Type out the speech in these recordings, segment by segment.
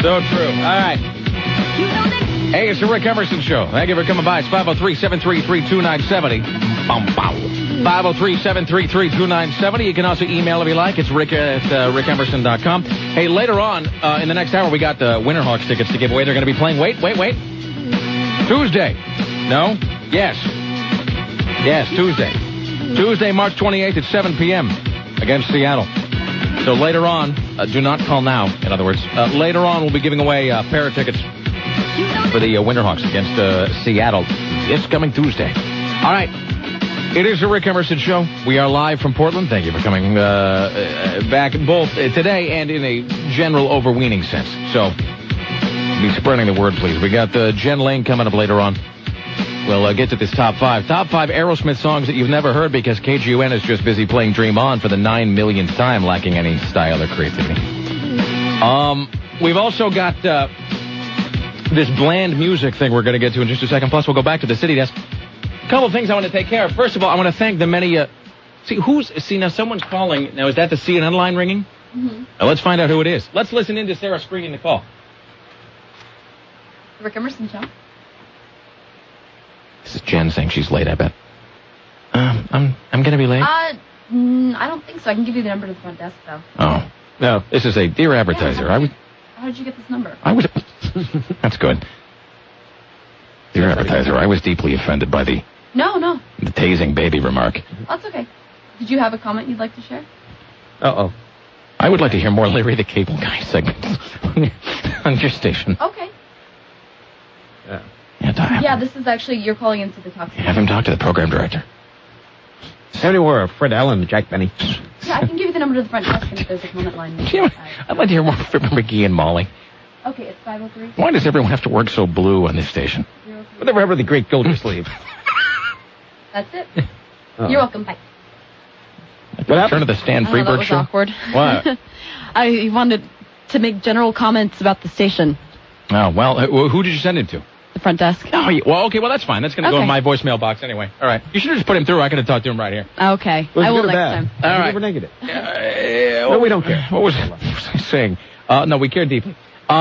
So true. All right. Hey, it's the Rick Emerson Show. Thank you for coming by. It's 503-733-2970. 503-733-2970. You can also email if you like. It's rick at rickemerson.com. Hey, later on in the next hour, we got the Winterhawks tickets to give away. They're going to be playing, wait. Tuesday. No? Yes, Tuesday. Tuesday, March 28th at 7 p.m. against Seattle. So later on, do not call now, in other words. Later on, we'll be giving away a pair of tickets for the Winterhawks against Seattle this coming Tuesday. All right. It is the Rick Emerson Show. We are live from Portland. Thank you for coming back both today and in a general overweening sense. So be spreading the word, please. We got Jen Lane coming up later on. We'll get to this top 5. Top 5 Aerosmith songs that you've never heard because KGUN is just busy playing Dream On for the 9 millionth time, lacking any style or creativity. We've also got this bland music thing we're going to get to in just a second. Plus, we'll go back to the city desk. A couple of things I want to take care of. First of all, I want to thank the many... now someone's calling. Now, is that the CNN line ringing? Mm-hmm. Now, let's find out who it is. Let's listen in to Sarah screening the call. Rick Emerson Show. This is Jen saying she's late, I bet. I'm going to be late? I don't think so. I can give you the number to the front desk, though. Oh. No, this is a dear advertiser. How did you get this number? That's good. Dear advertiser, I was deeply offended by the tasing baby remark. That's okay. Did you have a comment you'd like to share? Uh-oh. I would like to hear more Larry the Cable Guy segments on your station. Okay. Yeah, this is actually, you're calling into the talk. Have him talk to the program director. Anywhere, Fred Allen, Jack Benny. Yeah, I can give you the number to the front desk, and if there's a comment line. I'd like to hear more from McGee and Molly. Okay, it's 503. Why does everyone have to work so blue on this station? Whatever happened to the great Gildersleeve? That's it. You're welcome. Bye. Turn to the Stan Freeberg that was show. Awkward. What? I wanted to make general comments about the station. Oh, well, who did you send him to? The front desk. Oh, okay, well, that's fine. That's going to go in my voicemail box anyway. All right. You should have just put him through. I could have talked to him right here. Okay. I will next time. All right. Never negative. No, we don't care. What was I saying? No, we care deeply.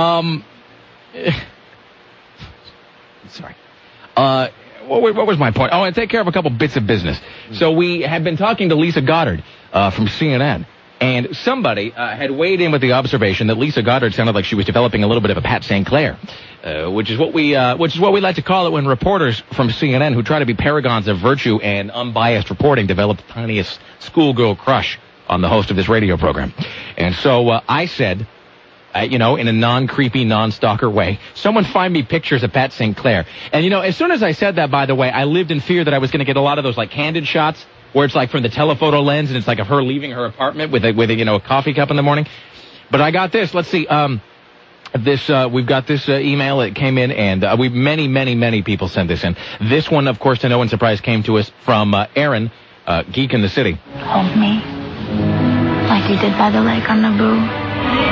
Sorry. What was my point? Oh, I take care of a couple bits of business. So we had been talking to Lisa Goddard from CNN. And somebody had weighed in with the observation that Lisa Goddard sounded like she was developing a little bit of a Pat St. Clair, which is what we like to call it when reporters from CNN who try to be paragons of virtue and unbiased reporting develop the tiniest schoolgirl crush on the host of this radio program. And so I said, in a non-creepy, non-stalker way, someone find me pictures of Pat St. Clair. And as soon as I said that, by the way, I lived in fear that I was going to get a lot of those candid shots, where it's from the telephoto lens, and it's of her leaving her apartment with a coffee cup in the morning. But I got this. Let's see. We've got this email that came in, and many people sent this in. This one, of course, to no one's surprise, came to us from Aaron, Geek in the City. Hold me, like you did by the lake on Naboo.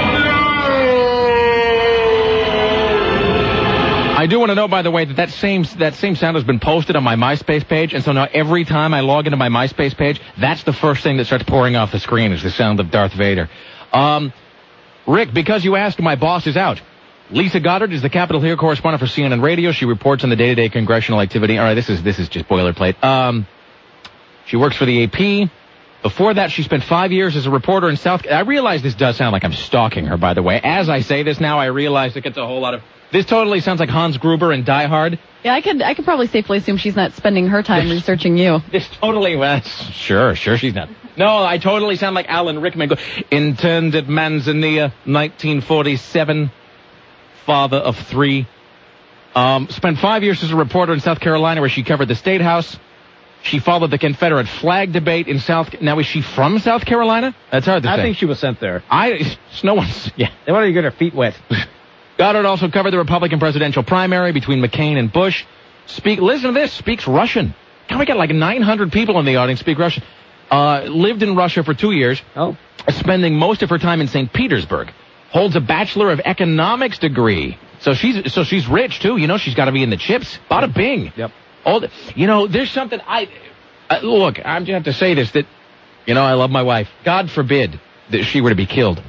I do want to know, by the way, that same sound has been posted on my MySpace page, and so now every time I log into my MySpace page, that's the first thing that starts pouring off the screen is the sound of Darth Vader. Rick, because you asked, my boss is out. Lisa Goddard is the Capitol Hill correspondent for CNN Radio. She reports on the day-to-day congressional activity. All right, this is just boilerplate. She works for the AP. Before that, she spent 5 years as a reporter in South... I realize this does sound like I'm stalking her, by the way. As I say this now, I realize it gets a whole lot of... This totally sounds like Hans Gruber in Die Hard. Yeah, I could probably safely assume she's not spending her time researching you. This totally... Sure, she's not. No, I totally sound like Alan Rickman. Interned at Manzanilla, 1947. Father of 3. Spent 5 years as a reporter in South Carolina where she covered the State House. She followed the Confederate flag debate in Now, is she from South Carolina? That's hard to say. I think she was sent there. No one's... Yeah. They wanted to get her feet wet. Goddard also covered the Republican presidential primary between McCain and Bush. Listen to this. Speaks Russian. God, we got 900 people in the audience speak Russian. Lived in Russia for 2 years. Oh. Spending most of her time in St. Petersburg. Holds a Bachelor of Economics degree. So she's rich, too. She's got to be in the chips. Bada bing. Yep. There's something look, I'm going to have to say this, that, I love my wife. God forbid that she were to be killed.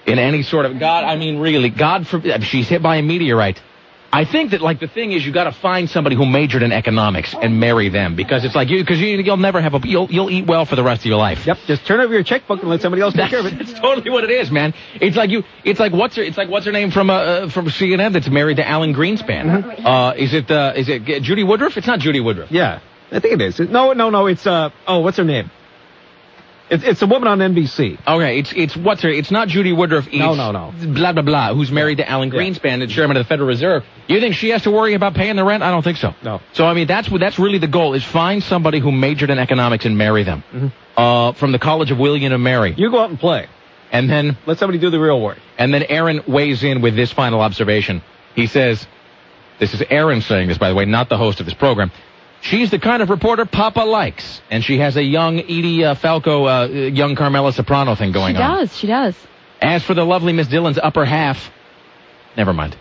in any sort of God. I mean, really, God forbid she's hit by a meteorite. I think that, like, the thing is, you got to find somebody who majored in economics and marry them, because it's like you'll never have you'll eat well for the rest of your life. Yep, just turn over your checkbook and let somebody else take care of it. That's totally what it is, man. It's like what's her name from CNN that's married to Alan Greenspan? Mm-hmm. Is it Judy Woodruff? It's not Judy Woodruff. Yeah, I think it is. No, it's what's her name? It's a woman on NBC. Okay, it's not Judy Woodruff. It's No. Blah, blah, blah, who's married to Alan Greenspan, the chairman of the Federal Reserve. You think she has to worry about paying the rent? I don't think so. No. So, I mean, that's really the goal, is find somebody who majored in economics and marry them. Mm-hmm. From the College of William and Mary. You go out and play. And then let somebody do the real work. And then Aaron weighs in with this final observation. He says, this is Aaron saying this, by the way, not the host of this program. She's the kind of reporter Papa likes, and she has a young Edie Falco, young Carmela Soprano thing going on. She does. As for the lovely Miss Dillon's upper half, never mind.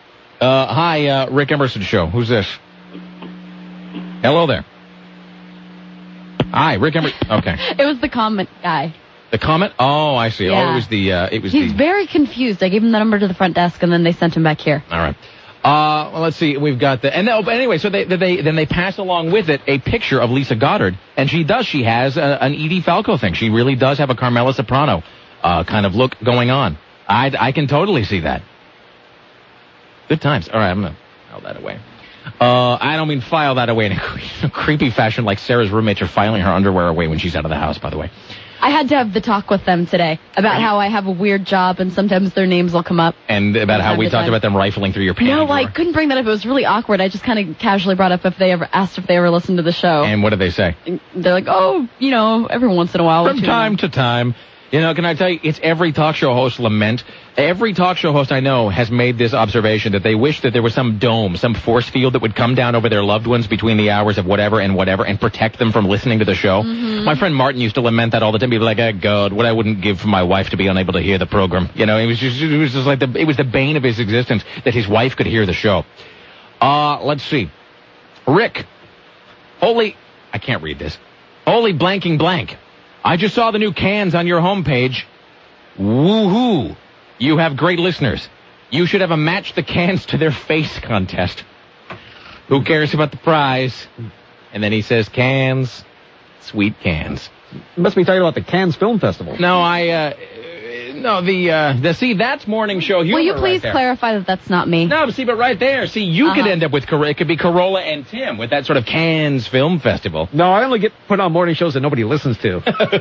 Hi, Rick Emerson Show. Who's this? Hello there. Hi, Rick Emerson. Okay. It was the comment guy. The comment? Oh, I see. Yeah. Oh, it was He's very confused. I gave him the number to the front desk, and then they sent him back here. All right. Well, let's see. We've got anyway, so they pass along with it a picture of Lisa Goddard, and she has an Edie Falco thing. She really does have a Carmela Soprano kind of look going on. I can totally see that. Good times. All right, I'm gonna file that away. I don't mean file that away in a creepy fashion like Sarah's roommates are filing her underwear away when she's out of the house, by the way. I had to have the talk with them today about how I have a weird job and sometimes their names will come up. And about how we talked about them rifling through your panty No, drawer. I couldn't bring that up. It was really awkward. I just kind of casually brought up if they ever listened to the show. And what did they say? And they're like, oh, every once in a while. From time to time. Can I tell you, it's every talk show host lament. Every talk show host I know has made this observation that they wish that there was some dome, some force field that would come down over their loved ones between the hours of whatever and protect them from listening to the show. Mm-hmm. My friend Martin used to lament that all the time. He'd be like, oh, God, what I wouldn't give for my wife to be unable to hear the program. It was just like it was the bane of his existence that his wife could hear the show. Let's see. Rick, I can't read this. Holy blanking blank. I just saw the new cans on your homepage. Woohoo! You have great listeners. You should have a match the cans to their face contest. Who cares about the prize? And then he says cans, sweet cans. You must be talking about the Cannes Film Festival. No, see, that's morning show humor. Will you please clarify that that's not me? No, see, but right there, see, you could end up with, it could be Corolla and Tim with that sort of Cannes Film Festival. No, I only get put on morning shows that nobody listens to.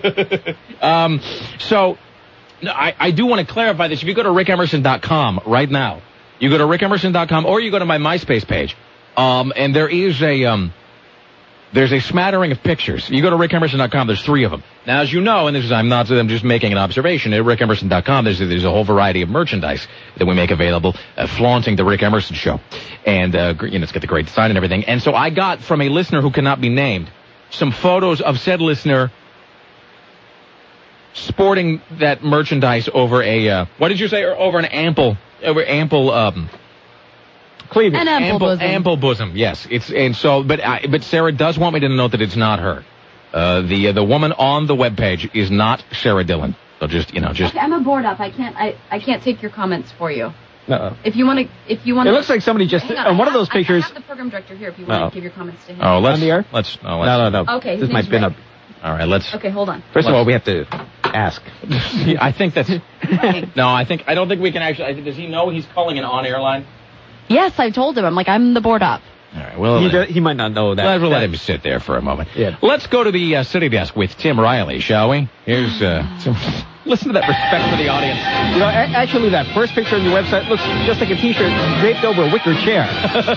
I do want to clarify this. If you go to rickemerson.com right now, you go to rickemerson.com or you go to my MySpace page, and there is there's a smattering of pictures. You go to rickemerson.com, there's 3 of them. Now, as you know, and I'm just making an observation, at rickemerson.com, there's a whole variety of merchandise that we make available, flaunting the Rick Emerson Show. And, it's got the great design and everything. And so I got from a listener who cannot be named some photos of said listener sporting that merchandise over what did you say? Over ample cleavage. An ample bosom. Yes. But Sarah does want me to note that it's not her. The woman on the webpage is not Sarah Dillon. So just. Okay, I'm a board up. I can't take your comments for you. Uh-oh. If you want to. It looks like somebody just on one of those pictures. I have the program director here. If you want to give your comments to him. Oh, on the air? No. Okay. This might spin up. All right, let's. Okay, hold on. First of all, we have to ask. I think that's. No, I don't think we can actually. Does he know he's calling an on-air line? Yes, I told him. I'm like, I'm the board up. All right, well, he might not know that. We'll let him sit there for a moment. Yeah. Let's go to the city desk with Tim Riley, shall we? Here's listen to that respect for the audience. Actually, that first picture on your website looks just like a T-shirt draped over a wicker chair.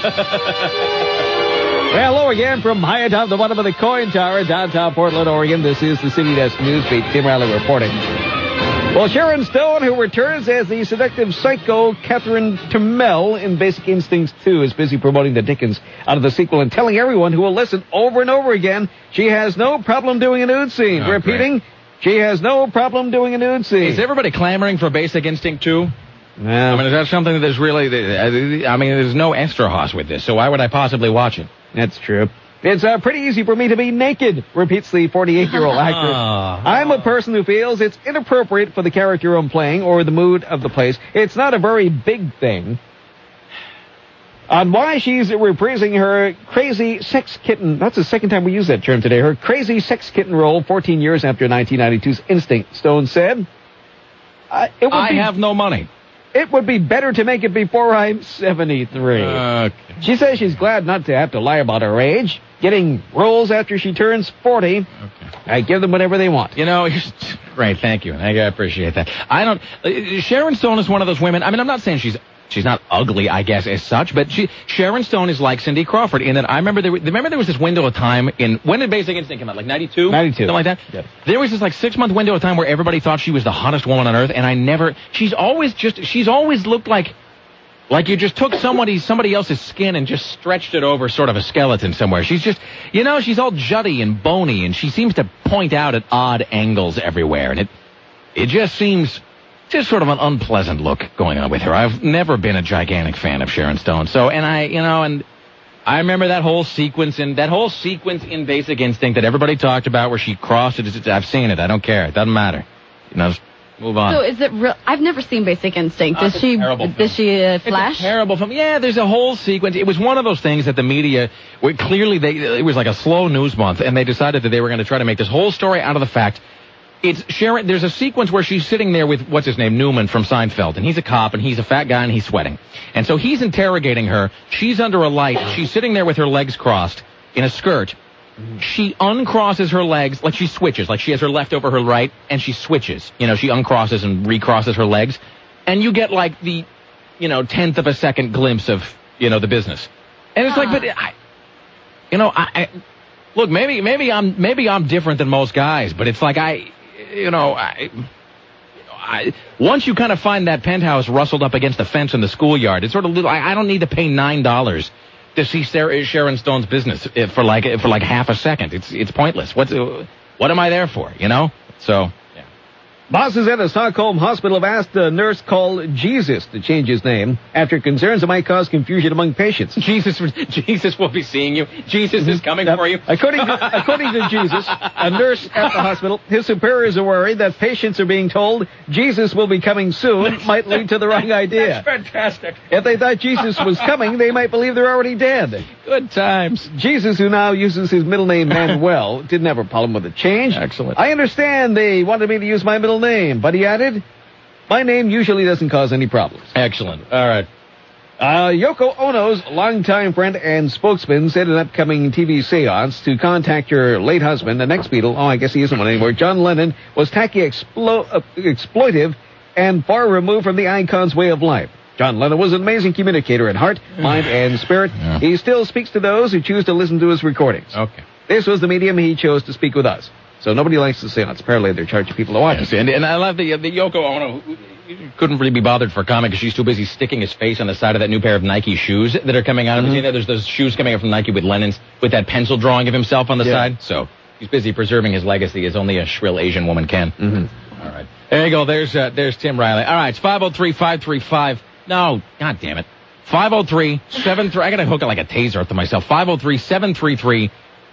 Well, hello again from high atop the bottom of the coin tower, downtown Portland, Oregon. This is the City Desk Newsbeat. Tim Riley reporting. Well, Sharon Stone, who returns as the seductive psycho Catherine Turmel in Basic Instincts 2, is busy promoting the Dickens out of the sequel and telling everyone who will listen over and over again she has no problem doing a nude scene. Oh, Repeating, she has no problem doing a nude scene. Is everybody clamoring for Basic Instinct 2? Yeah. I mean, is that something that there's really... there's no Esterhaus with this, so why would I possibly watch it? That's true. It's pretty easy for me to be naked, repeats the 48-year-old actor. I'm a person who feels it's inappropriate for the character I'm playing or the mood of the place. It's not a very big thing. On why she's reprising her crazy sex kitten. That's the second time we use that term today. Her crazy sex kitten role 14 years after 1992's Instinct. Stone said, I have no money. It would be better to make it before I'm 73. Okay. She says she's glad not to have to lie about her age, getting roles after she turns 40. Okay. I give them whatever they want. You know, great, thank you. I appreciate that. Sharon Stone is one of those women. I mean, I'm not saying she's not ugly, I guess, as such, but Sharon Stone is like Cindy Crawford in that I remember there was this window of time when did Basic Instinct come out? Like 92? 92. Something like that? Yep. There was this like 6-month window of time where everybody thought she was the hottest woman on earth, and she's always looked like you just took somebody else's skin and just stretched it over sort of a skeleton somewhere. She's just, she's all jutty and bony, and she seems to point out at odd angles everywhere, and it just seems just sort of an unpleasant look going on with her. I've never been a gigantic fan of Sharon Stone. So, and I remember that whole sequence in Basic Instinct that everybody talked about where she crossed it. I've seen it. I don't care. It doesn't matter. Just move on. So is it real? I've never seen Basic Instinct. Does she flash? It's a terrible film. Yeah, there's a whole sequence. It was one of those things that the media, clearly it was like a slow news month, and they decided that they were going to try to make this whole story out of the fact. It's Sharon. There's a sequence where she's sitting there with, what's his name, Newman from Seinfeld, and he's a cop, and he's a fat guy, and he's sweating. And so he's interrogating her. She's under a light. She's sitting there with her legs crossed in a skirt. She uncrosses her legs, like she switches, like she has her left over her right, and she switches. She uncrosses and recrosses her legs. And you get like the, 10th of a second glimpse of, the business. And it's like, but look, maybe I'm different than most guys, but it's like once you kind of find that penthouse rustled up against the fence in the schoolyard, it's sort of I don't need to pay $9 to see Sharon Stone's business for like half a second. It's pointless. What am I there for? So. Bosses at a Stockholm hospital have asked a nurse called Jesus to change his name after concerns it might cause confusion among patients. Jesus will be seeing you. Jesus is coming for you. According to Jesus, a nurse at the hospital, his superiors are worried that patients are being told Jesus will be coming soon might lead to the wrong idea. That's fantastic. If they thought Jesus was coming, they might believe they're already dead. Good times. Jesus, who now uses his middle name Manuel, didn't have a problem with the change. Excellent. I understand they wanted me to use my middle name, but he added, my name usually doesn't cause any problems. Excellent. All right. Yoko Ono's longtime friend and spokesman said in an upcoming TV seance to contact her late husband, the next Beatle, I guess he isn't one anymore, John Lennon, was tacky, exploitive, and far removed from the icon's way of life. John Lennon was an amazing communicator in heart, mind, and spirit. Yeah. He still speaks to those who choose to listen to his recordings. Okay. This was the medium he chose to speak with us. So nobody likes the seance. Apparently they're charging people to watch it. And I love the Yoko Ono, who couldn't really be bothered for comment because she's too busy sticking his face on the side of that new pair of Nike shoes that are coming out. Mm-hmm. There's those shoes coming out from Nike with Lennon's, with that pencil drawing of himself on the side. So he's busy preserving his legacy as only a shrill Asian woman can. Mm-hmm. All right. There you go. There's Tim Riley. All right. It's 503-535. No, God damn it. 503-73. I got to hook it like a taser up to myself. 503-733-2970.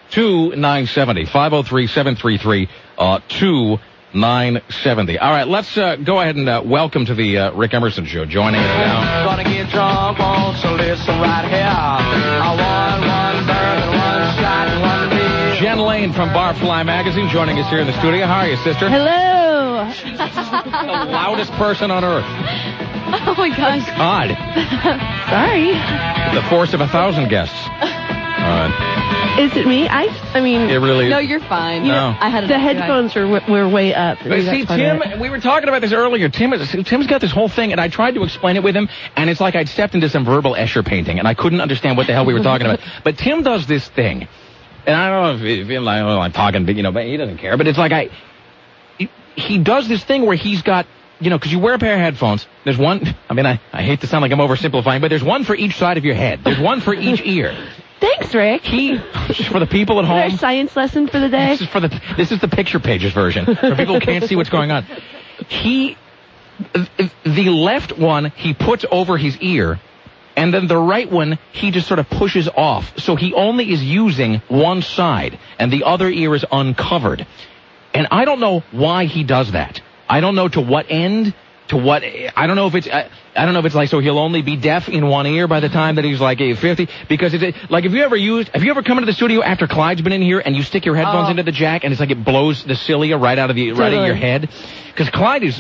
503-733-2970. All right, let's go ahead and welcome to the Rick Emerson Show. Joining us now. Gonna get drunk, so listen right here. I want one bourbon, one shot, and one beer. Jen Lane from Barfly Magazine joining us here in the studio. How are you, sister? Hello. The loudest person on earth. Oh, my gosh. God. Sorry. The force of 1,000 guests. All right. Is it me? I mean... It really is. No, you're fine. No. I had the headphones were way up. But see, Tim, we were talking about this earlier. Tim's got this whole thing, and I tried to explain it with him, and it's like I'd stepped into some verbal Escher painting, and I couldn't understand what the hell we were talking about. But Tim does this thing, and I don't know if I'm talking, but he doesn't care. But it's like he does this thing where he's got, because you wear a pair of headphones. There's one, I hate to sound like I'm oversimplifying, but there's one for each side of your head. There's one for each ear. Thanks, Rick. Just for the people at home. Our science lesson for the day. This is the picture pages version for people who can't see what's going on. The left one he puts over his ear, And then the right one, he just sort of pushes off. So he only is using one side, and the other ear is uncovered. And I don't know why he does that. I don't know to what end, I don't know if it's like so he'll only be deaf in one ear by the time that he's like 50. Because it's like, have you ever come into the studio after Clyde's been in here and you stick your headphones into the jack and it's like it blows the cilia right out of your head? Because Clyde's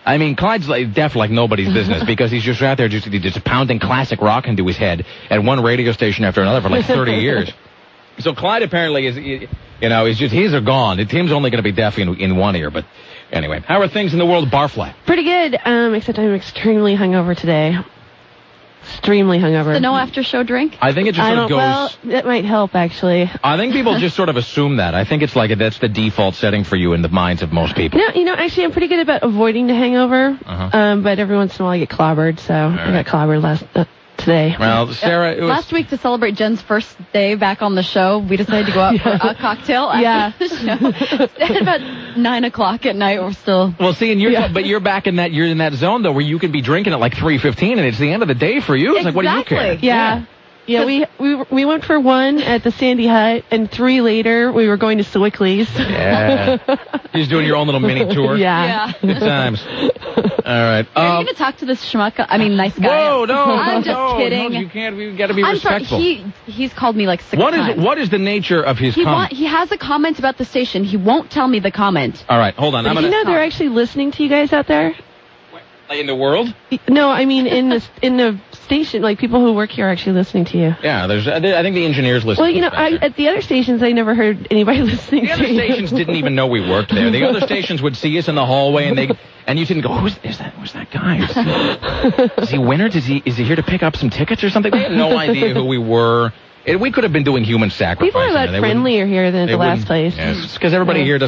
like deaf like nobody's business because he's just out there just pounding classic rock into his head at one radio station after another for like 30 years. So Clyde apparently is his are gone. Tim's only going to be deaf in one ear, but anyway. How are things in the world of Barfly? Pretty good, except I'm extremely hungover today. Extremely hungover. So no after-show drink? I think it just sort of goes... Well, that might help, actually. I think people just sort of assume that. I think it's like that's the default setting for you in the minds of most people. No, actually, I'm pretty good about avoiding the hangover. But every once in a while I get clobbered, so I got clobbered today. Well, Sarah, it was... Last week to celebrate Jen's first day back on the show, we decided to go out for a cocktail after the show. At about 9 o'clock at night, we're still... Well, see, but you're back in that zone, though, where you can be drinking at like 3:15, and it's the end of the day for you. It's like, what do you care? Yeah, we went for 1 at the Sandy Hut, and 3 later we were going to Sewickley's. Yeah. You're just doing your own little mini tour. Yeah. Good times. All right. Are you going to talk to this schmuck? Nice guy. Whoa, no. I'm just kidding. No, you can't. We've got to be respectful. Sorry, he's called me like 6 times. What is the nature of his comment? He has a comment about the station. He won't tell me the comment. All right, hold on. But they're actually listening to you guys out there? In the world? No, I mean in the station. Like people who work here are actually listening to you. Yeah, I think the engineers listen. Well, at the other stations, I never heard anybody listening. The other stations didn't even know we worked there. The other stations would see us in the hallway, and you didn't go, who's that guy? Is he winner? Is he here to pick up some tickets or something? They had no idea who we were. We could have been doing human sacrifice. People are a lot friendlier here than at the last place. Yes, because everybody here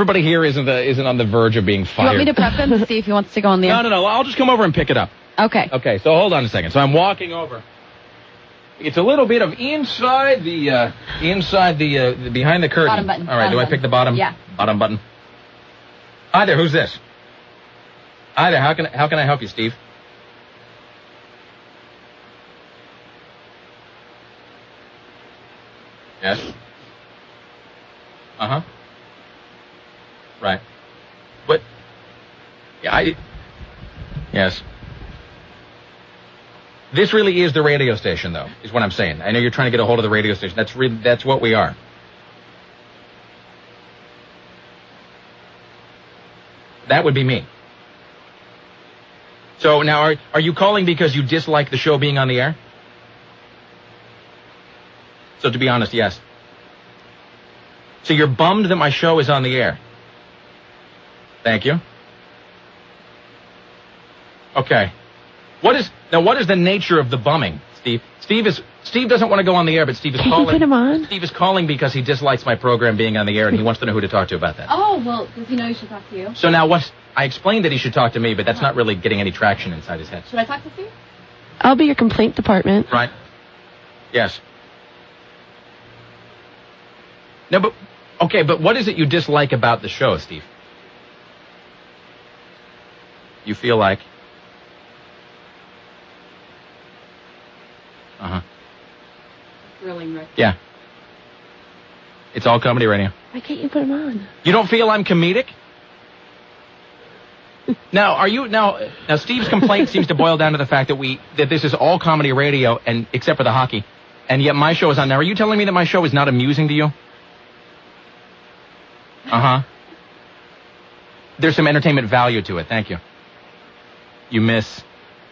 isn't on the verge of being fired. You want me to prep him to see if he wants to go on the air? No. I'll just come over and pick it up. Okay. Okay, so hold on a second. So I'm walking over. It's a little bit of inside the behind the curtain. Bottom button. All right, do I pick the bottom? Yeah. Bottom button. Hi there, who's this? Hi there, how can I help you, Steve? Yes. Uh-huh. Right. What? Yeah, Yes. This really is the radio station, though, is what I'm saying. I know you're trying to get a hold of the radio station. That's what we are. That would be me. So now, are you calling because you dislike the show being on the air? So to be honest, yes. So you're bummed that my show is on the air? Thank you. Okay. What is the nature of the bumming, Steve? Steve doesn't want to go on the air, but Steve is calling. Can you put him on? Steve is calling because he dislikes my program being on the air, and he wants to know who to talk to about that. Oh, well, does he know he should talk to you? So now I explained that he should talk to me, but that's not really getting any traction inside his head. Should I talk to Steve? I'll be your complaint department. Right. Yes. No, but what is it you dislike about the show, Steve? You feel like? Uh-huh. Thrilling, Rick. Yeah. It's all comedy radio. Why can't you put him on? You don't feel I'm comedic? Now, now Steve's complaint seems to boil down to the fact that this is all comedy radio and except for the hockey, and yet my show is on. Now, are you telling me that my show is not amusing to you? Uh-huh. There's some entertainment value to it. Thank you. You miss.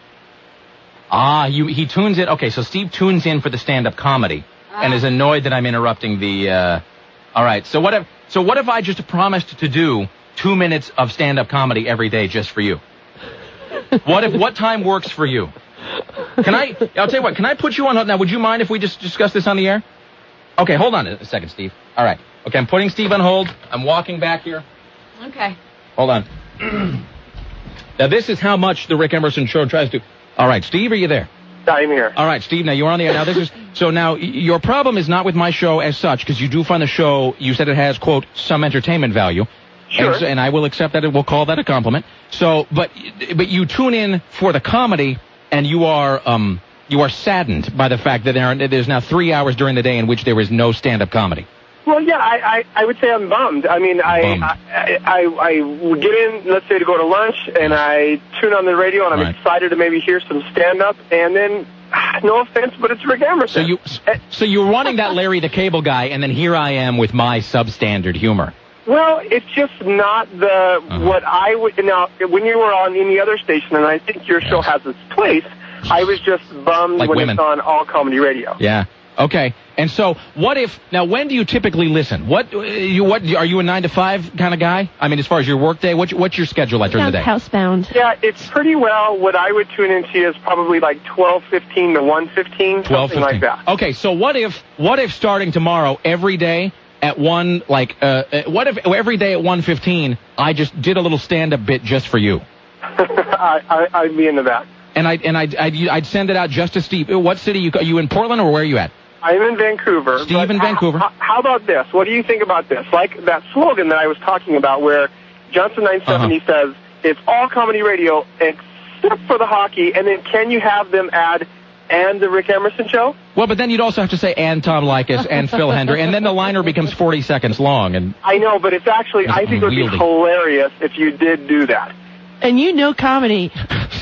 He tunes in. Okay, so Steve tunes in for the stand-up comedy and is annoyed that I'm interrupting the, all right. So what if I just promised to do 2 minutes of stand-up comedy every day just for you? What time works for you? I'll tell you what, can I put you on hold? Now, would you mind if we just discuss this on the air? Okay, hold on a second, Steve. All right. Okay, I'm putting Steve on hold. I'm walking back here. Okay. Hold on. Now, this is how much the Rick Emerson Show tries to... All right, Steve, are you there? I'm here. All right, Steve, now you're on the air. Now, so now, your problem is not with my show as such, because you do find the show, you said it has, quote, some entertainment value. Sure. And I will accept that. We'll call that a compliment. So, but you tune in for the comedy, and you are you are saddened by the fact that there's now 3 hours during the day in which there is no stand-up comedy. Well, yeah, I would say I'm bummed. I mean, I would get in, let's say, to go to lunch, and I tune on the radio, and I'm excited to maybe hear some stand-up, and then, no offense, but it's Rick Emerson. So you're wanting that Larry the Cable Guy, and then here I am with my substandard humor. Well, it's just not the what I would. Now, when you were on any other station, and I think your show has its place, I was just bummed when it's on All Comedy Radio. Yeah. Okay. And so, what if now? When do you typically listen? What are you a 9 to 5 kind of guy? I mean, as far as your work day, what's your schedule like during the day? Housebound. Yeah, it's pretty well. What I would tune into is probably like 12:15 to 1:15, something like that. Okay. So what if starting tomorrow every day at what if every day at 1:15 I just did a little stand-up bit just for you? I'd be into that. And I'd send it out just to Steve. What city are you in Portland or where are you at? I'm in Vancouver. Steve in Vancouver. How about this? What do you think about this? Like that slogan that I was talking about where Johnson 970 says, it's all comedy radio except for the hockey, and then can you have them add and the Rick Emerson Show? Well, but then you'd also have to say and Tom Leykis and Phil Hendry, and then the liner becomes 40 seconds long. And I know, but it's actually, I think it would be hilarious if you did do that. And you know comedy.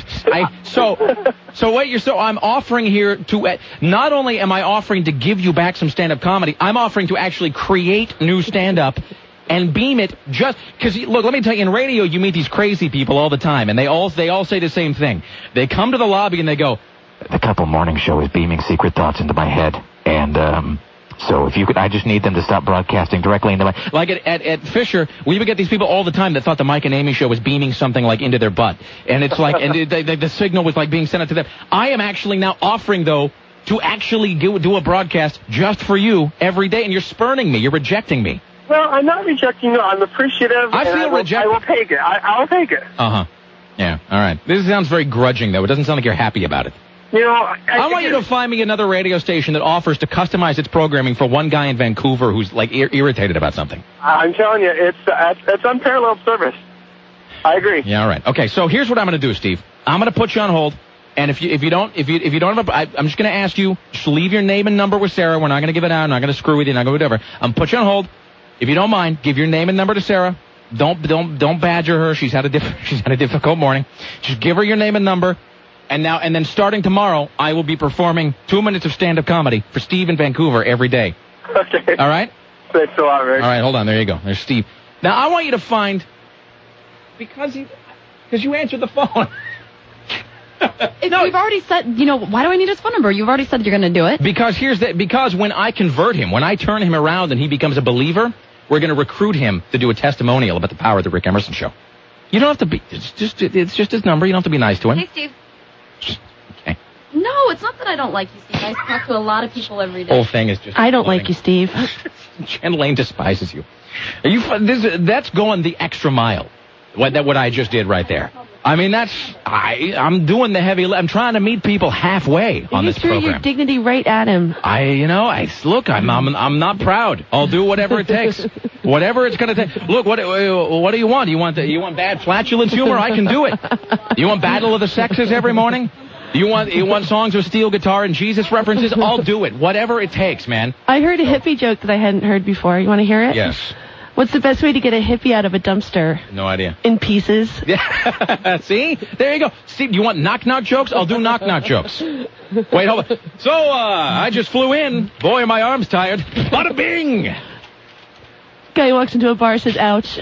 I'm offering here to, not only am I offering to give you back some stand-up comedy, I'm offering to actually create new stand-up and beam it just, because, look, let me tell you, in radio you meet these crazy people all the time, and they all say the same thing. They come to the lobby and they go, the Couple Morning Show is beaming secret thoughts into my head, and, so if you could, I just need them to stop broadcasting directly into my... Like at Fisher, we would get these people all the time that thought the Mike and Amy Show was beaming something like into their butt. And it's like, and the signal was like being sent out to them. I am actually now offering, though, to actually do a broadcast just for you every day, and you're spurning me. You're rejecting me. Well, I'm not rejecting you. I'm appreciative. I feel rejected. I will take it. I'll take it. Uh-huh. Yeah, all right. This sounds very grudging, though. It doesn't sound like you're happy about it. You know, I want you to find me another radio station that offers to customize its programming for one guy in Vancouver who's, like, irritated about something. I'm telling you, it's unparalleled service. I agree. Yeah, all right. Okay, so here's what I'm going to do, Steve. I'm going to put you on hold, and if you don't have I'm just going to ask you, just leave your name and number with Sarah. We're not going to give it out. I'm not going to screw with you. Not going to do whatever. I'm going to put you on hold. If you don't mind, give your name and number to Sarah. Don't badger her. She's had a difficult morning. Just give her your name and number. And then starting tomorrow, I will be performing 2 minutes of stand-up comedy for Steve in Vancouver every day. Okay. All right? Thanks a lot, Rick. All right, hold on. There you go. There's Steve. Now, I want you to find... Because you answered the phone. You've already said, why do I need his phone number? You've already said you're going to do it. Because when I convert him, when I turn him around and he becomes a believer, we're going to recruit him to do a testimonial about the power of the Rick Emerson Show. You don't have to be... It's just his number. You don't have to be nice to him. Hey, Steve. Okay. No, it's not that I don't like you, Steve. I talk to a lot of people every day. Whole thing is just... I don't like you, Steve. Jen Lane despises you. That's going the extra mile. What I just did right there. I mean, I'm doing the heavy... I'm trying to meet people halfway on this program. You threw your dignity right at him. Look, I'm not proud. I'll do whatever it takes. Whatever it's going to take. Look, what do you want? You want bad flatulence humor? I can do it. You want Battle of the Sexes every morning? You want songs with steel guitar and Jesus references? I'll do it. Whatever it takes, man. I heard a hippie joke that I hadn't heard before. You want to hear it? Yes. What's the best way to get a hippie out of a dumpster? No idea. In pieces. Yeah. See? There you go. Steve, you want knock-knock jokes? I'll do knock-knock jokes. Wait, hold on. So, I just flew in. Boy, are my arms tired. Bada bing! Guy walks into a bar and says, ouch.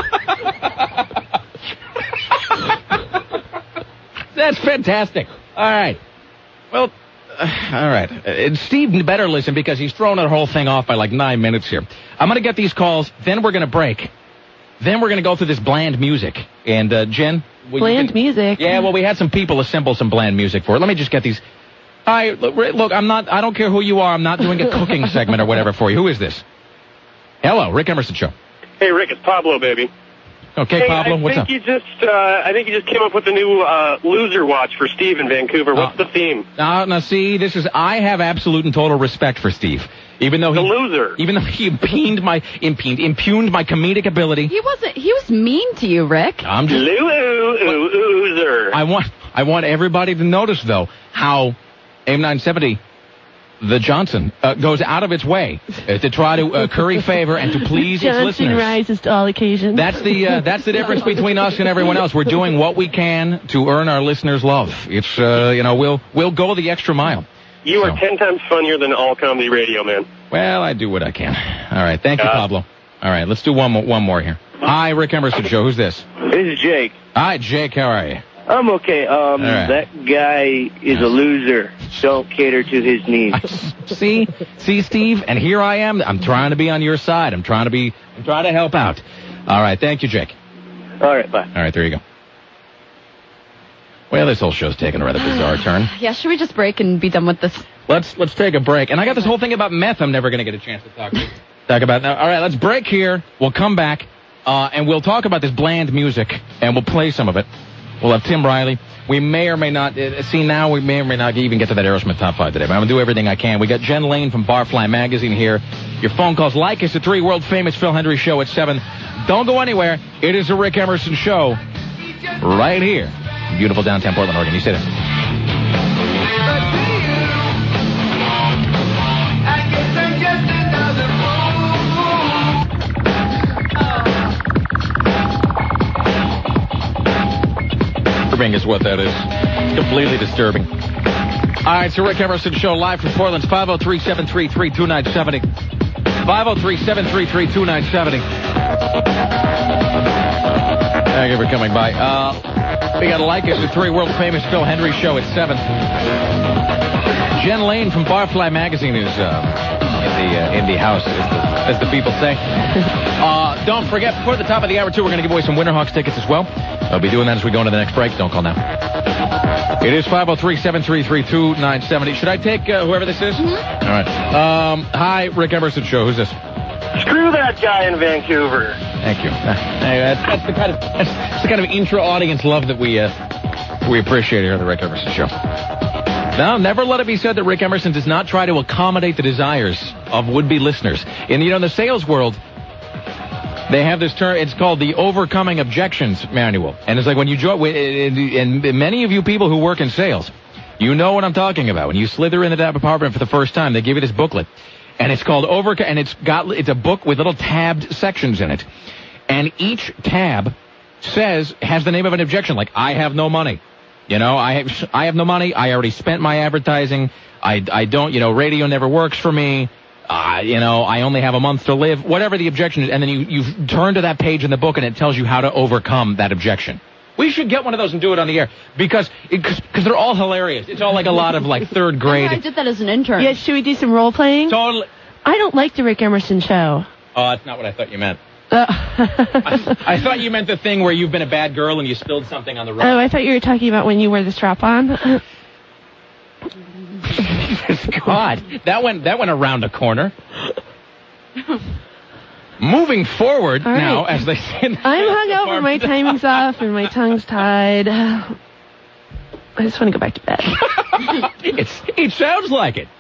That's fantastic. All right. Well, all right. Steve better listen because he's throwing the whole thing off by like 9 minutes here. I'm going to get these calls, then we're going to break. Then we're going to go through this bland music. And, Jen? Bland music? Yeah, well, we had some people assemble some bland music for it. Let me just get these. Hi, look, I don't care who you are. I'm not doing a cooking segment or whatever for you. Who is this? Hello, Rick Emerson Show. Hey, Rick, it's Pablo, baby. Okay, Pablo, what's up? I think you just came up with a new loser watch for Steve in Vancouver. What's the theme? Now, see, I have absolute and total respect for Steve. Even though he impugned my comedic ability. He was mean to you, Rick. I'm just loser. I want everybody to notice though how AM 970, the Johnson, goes out of its way to try to curry favor and to please its listeners. Johnson rises to all occasions. That's the difference between us and everyone else. We're doing what we can to earn our listeners' love. It's we'll go the extra mile. You are 10 times funnier than all comedy radio, man. Well, I do what I can. All right, thank you, Pablo. All right, let's do one more here. Hi, Rick Emerson Show. Who's this? This is Jake. Hi, Jake. How are you? I'm okay. That guy is a loser. Don't cater to his needs. See, Steve, and here I am. I'm trying to be on your side. I'm trying to help out. All right, thank you, Jake. All right, bye. All right, there you go. Well, this whole show's taking a rather bizarre turn. Yeah, should we just break and be done with this? Let's take a break. And I got this whole thing about meth I'm never going to get a chance to talk about now. All right, let's break here. We'll come back, and we'll talk about this bland music, and we'll play some of it. We'll have Tim Riley. We may or may not, we may or may not even get to that Aerosmith Top 5 today, but I'm going to do everything I can. We got Jen Lane from Barfly Magazine here. Your phone calls, like us at 3, world-famous Phil Hendry Show at 7. Don't go anywhere. It is the Rick Emerson Show right here. Beautiful downtown Portland, Oregon. You sit in. Is what that is. It's completely disturbing. All right, so Rick Emerson Show live from Portland's 503-733-2970. 503-733-2970. Thank you for coming by. We got to like us at 3, world-famous Phil Hendry Show at 7. Jen Lane from Barfly Magazine is in the house, as the people say. Don't forget, before the top of the hour, too, we're going to give away some Winterhawks tickets as well. I'll be doing that as we go into the next break. Don't call now. It is 503-733-2970. Should I take whoever this is? Mm-hmm. All right. Hi, Rick Emerson Show. Who's this? Screw that guy in Vancouver. Thank you. That's the kind of intra-audience love that we appreciate here on the Rick Emerson Show. No, never let it be said that Rick Emerson does not try to accommodate the desires of would-be listeners. In the sales world, they have this term, it's called the Overcoming Objections Manual. And it's like when you join, and many of you people who work in sales, you know what I'm talking about. When you slither into that department for the first time, they give you this booklet. And it's called it's a book with little tabbed sections in it. And each tab has the name of an objection, like, I have no money. I have no money. I already spent my advertising. I don't, radio never works for me. I only have a month to live, whatever the objection is, and then you turn to that page in the book and it tells you how to overcome that objection. We should get one of those and do it on the air because they're all hilarious. It's all like a lot of third grade. I did that as an intern. Yeah, should we do some role playing? Totally. I don't like the Rick Emerson Show. Oh, that's not what I thought you meant. I thought you meant the thing where you've been a bad girl and you spilled something on the road. Oh, I thought you were talking about when you wear the strap on. God, that went around a corner. Moving forward now, as they say. I'm hungover, my timing's off, and my tongue's tied. I just want to go back to bed. It sounds like it.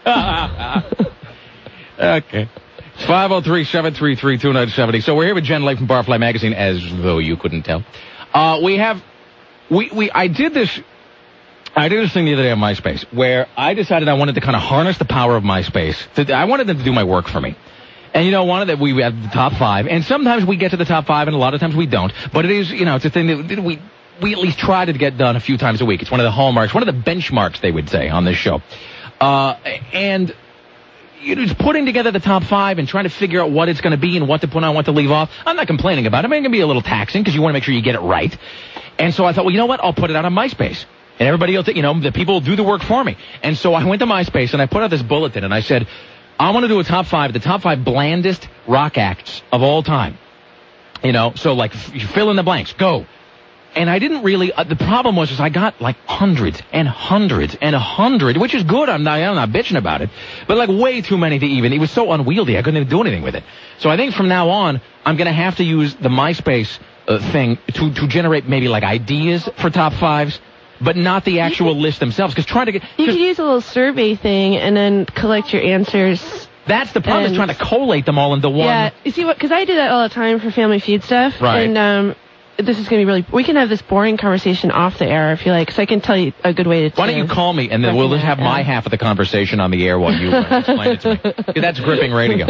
Okay. 503-733-2970. So we're here with Jen Lake from Barfly Magazine, as though you couldn't tell. I did this thing the other day on MySpace where I decided I wanted to kind of harness the power of MySpace. I wanted them to do my work for me. And, wanted that we have the top 5. And sometimes we get to the top 5 and a lot of times we don't. But it is, it's a thing that we at least try to get done a few times a week. It's one of the hallmarks, one of the benchmarks, they would say, on this show. And it's putting together the top 5 and trying to figure out what it's going to be and what to put on, what to leave off. I'm not complaining about it. I mean, it can be a little taxing because you want to make sure you get it right. And so I thought, well, you know what? I'll put it out on MySpace. And everybody else, the people will do the work for me. And so I went to MySpace and I put out this bulletin and I said, I want to do a top 5, the top 5 blandest rock acts of all time. So you fill in the blanks, go. And I didn't really, the problem was I got hundreds and hundreds and 100, which is good. I'm not bitching about it. But way too many to even, it was so unwieldy. I couldn't even do anything with it. So I think from now on, I'm going to have to use the MySpace thing to generate maybe ideas for top 5s. But not the actual list themselves, because you could use a little survey thing and then collect your answers. That's the problem, is trying to collate them all into one. Yeah, you see what? Because I do that all the time for Family Feud stuff. Right. And this is going to be really... We can have this boring conversation off the air if you like, so I can tell you a good way to... Why don't you call me, and then we'll just have my half of the conversation on the air while you explain it to me. That's gripping radio.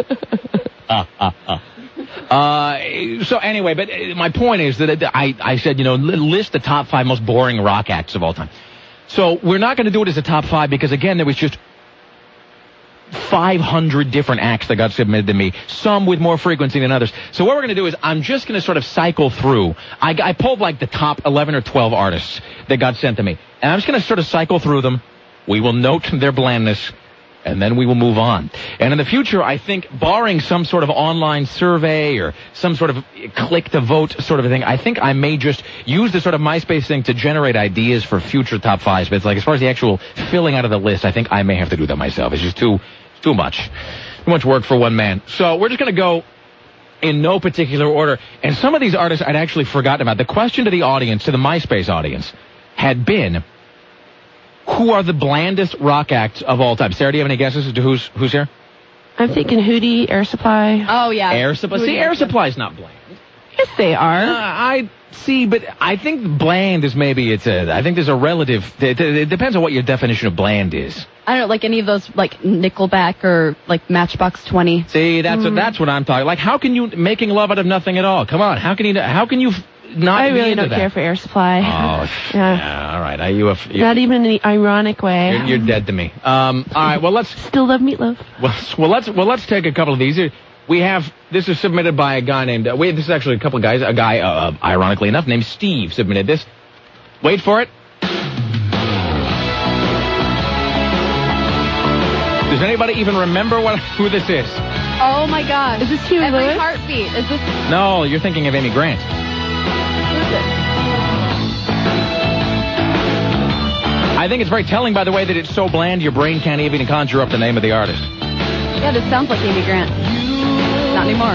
So anyway, but my point is that I said, list the top 5 most boring rock acts of all time. So we're not going to do it as a top 5 because, again, there was just 500 different acts that got submitted to me, some with more frequency than others. So what we're going to do is I'm just going to sort of cycle through. I pulled like the top 11 or 12 artists that got sent to me, and I'm just going to sort of cycle through them. We will note their blandness, and then we will move on. And in the future, I think, barring some sort of online survey or some sort of click-to-vote sort of a thing, I think I may just use the sort of MySpace thing to generate ideas for future top 5s. But it's like, as far as the actual filling out of the list, I think I may have to do that myself. It's just too much work for one man. So we're just going to go in no particular order. And some of these artists I'd actually forgotten about. The question to the audience, to the MySpace audience, had been, who are the blandest rock acts of all time? Sarah, do you have any guesses as to who's here? I'm thinking Hootie, Air Supply. Oh, yeah. Air Supply. See, Air Supply's not bland. Yes, they are. I see, but I think bland is maybe I think there's a relative. It depends on what your definition of bland is. I don't know, like any of those, like Nickelback or like Matchbox 20. See, that's what I'm talking. Like, how can you making love out of nothing at all? Come on, how can you not? I really don't that? care for Air Supply. Oh, yeah. All right. Not even in an ironic way. You're dead to me. All right. Well, let's still love Meatloaf. Well, let's take a couple of these. We have, this is submitted by a guy named, this is actually a couple of guys, a guy, ironically enough, named Steve submitted this. Wait for it. Does anybody even remember who this is? Oh my gosh. Is this Huey Every Lewis? Heartbeat. Is this? No, you're thinking of Amy Grant. Who is it? I think it's very telling, by the way, that it's so bland your brain can't even conjure up the name of the artist. Yeah, this sounds like Amy Grant. Not anymore.